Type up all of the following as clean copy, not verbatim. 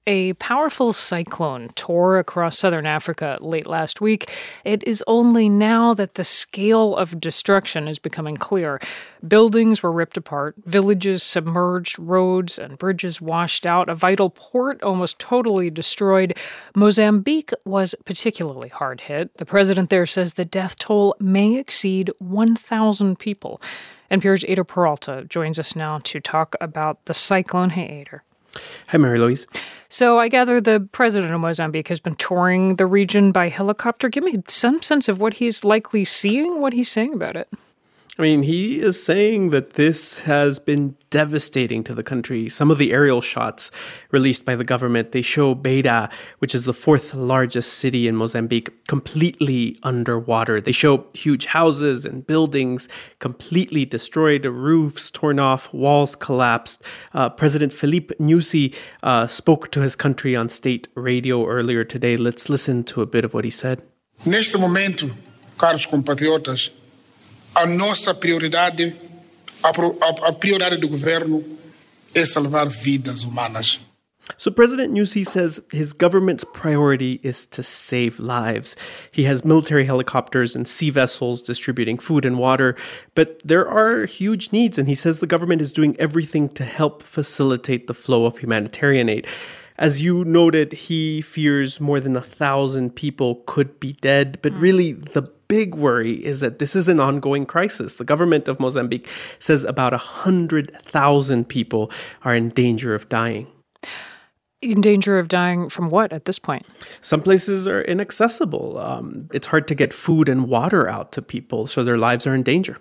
A powerful cyclone tore across southern Africa late last week. It is only now that the scale of destruction is becoming clear. Buildings were ripped apart, villages submerged, roads and bridges washed out, a vital port almost totally destroyed. Mozambique was particularly hard hit. The president there says the death toll may exceed 1,000 people. NPR's Eyder Peralta joins us now to talk about the cyclone. Hey, Eyder. Hi, Mary Louise. So I gather the president of Mozambique has been touring the region by helicopter. Give me some sense of what he's likely seeing, what he's saying about it. I mean, he is saying that this has been devastating to the country. Some of the aerial shots released by the government, they show Beira, which is the fourth largest city in Mozambique, completely underwater. They show huge houses and buildings completely destroyed, roofs torn off, walls collapsed. President Filipe Nyusi spoke to his country on state radio earlier today. Let's listen to a bit of what he said. Neste momento, caros compatriotas, a nossa prioridade, a prioridade do governo é salvar vidas humanas. So President Nyusi says his government's priority is to save lives. He has military helicopters and sea vessels distributing food and water, but there are huge needs, and he says the government is doing everything to help facilitate the flow of humanitarian aid. As you noted, he fears more than 1,000 people could be dead, but really the big worry is that this is an ongoing crisis. The government of Mozambique says about 100,000 people are in danger of dying. In danger of dying from what at this point? Some places are inaccessible. It's hard to get food and water out to people, so their lives are in danger.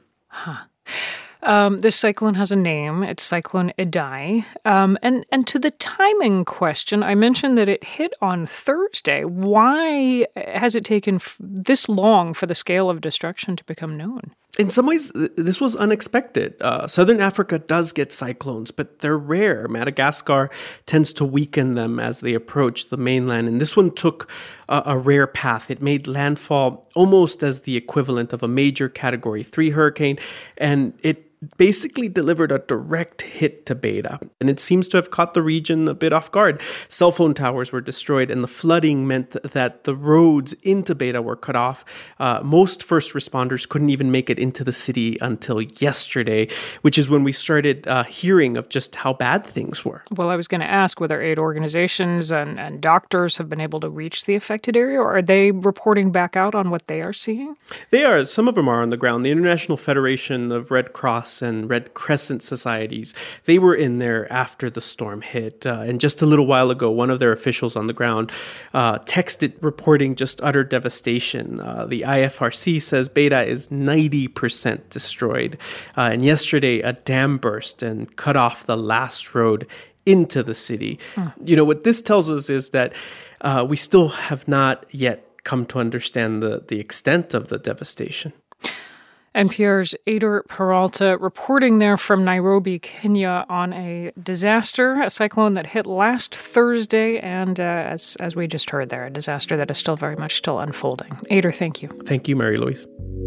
This cyclone has a name. It's Cyclone Idai. And to the timing question, I mentioned that it hit on Thursday. Why has it taken this long for the scale of destruction to become known? In some ways, this was unexpected. Southern Africa does get cyclones, but they're rare. Madagascar tends to weaken them as they approach the mainland, and this one took a rare path. It made landfall almost as the equivalent of a major Category 3 hurricane, and it basically delivered a direct hit to Beira, and it seems to have caught the region a bit off guard. Cell phone towers were destroyed, and the flooding meant that the roads into Beira were cut off. Most first responders couldn't even make it into the city until yesterday, which is when we started hearing of just how bad things were. Well, I was going to ask whether aid organizations and doctors have been able to reach the affected area, or are they reporting back out on what they are seeing? They are. Some of them are on the ground. The International Federation of Red Cross and Red Crescent societies, they were in there after the storm hit. And just a little while ago, one of their officials on the ground texted reporting just utter devastation. The IFRC says Beira is 90% destroyed. And yesterday, a dam burst and cut off the last road into the city. You know, what this tells us is that we still have not yet come to understand the extent of the devastation. NPR's Eyder Peralta reporting there from Nairobi, Kenya, on a disaster, a cyclone that hit last Thursday, and as we just heard there, a disaster that is still very much unfolding. Eyder, thank you. Thank you, Mary Louise.